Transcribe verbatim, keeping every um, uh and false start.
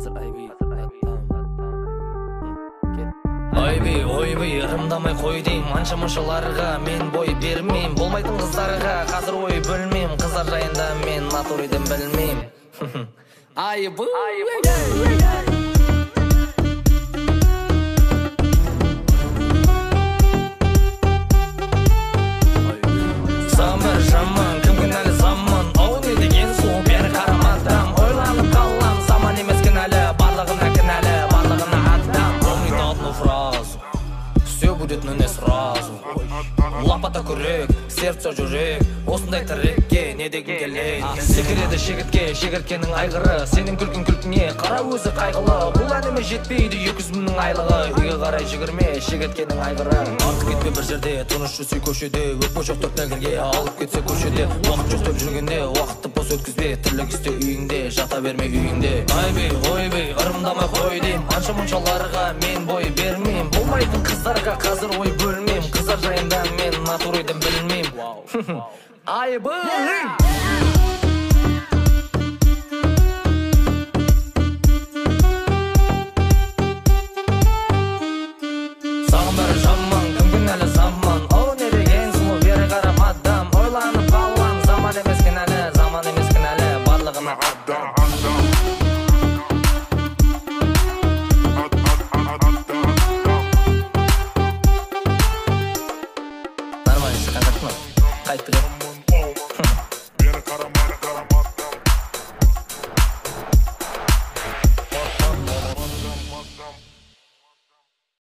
Hazır aybi Aybi, oybi, ырымдамай қой дейм Анша-мұншаларға мен бой бермейм Болмайтын қыздарға қазір ой бөлмейм Қыздар жайында мен натуриден білмейм Айбы Самыр жаман, кім кінәлі заман Оу не деген сұлу бері қарамадам Ойланып қалам, заман емес кінәлі Барлығына кінәлі, барлығына адам Помнит одну фразу Все будет, но не сразу Лапата күрек, сердце жүрек Осындай тірекке не деген келейді Секіреді шегіртке, шегірткенің айғыры Сенің күлкін күлкіне, қара өзі қайғылы Бұл әніме жетпейді екі жүз мыңның айлығы Үйге қарай жүгірме, шегірткенің айғыры Артық кетпе бір жерде, тыныш жүрсе көшеде Өкпе жоқ төртнәлерге, алып кетсе көшеде Уақыт жоқ деп жүргенде, уақытты бос өткізбе Тірлік істе үйіңде, жата берме үйіңде Айбей, ойбей, ырымдамай қой дейм Анша-мұншаларға мен бой бермейм Болмайтын қыздарға қазір ой бөлмейм Қыздар жайында мен натуриден білмейм Айбы Саған бәрі жаман, кім кінәлі заман Оу не деген сұлу бері қарамадам Ойланып қалам, заман емес кінәлі Заман емес кінәлі, барлығына адам Нормально, контактно Қайт білем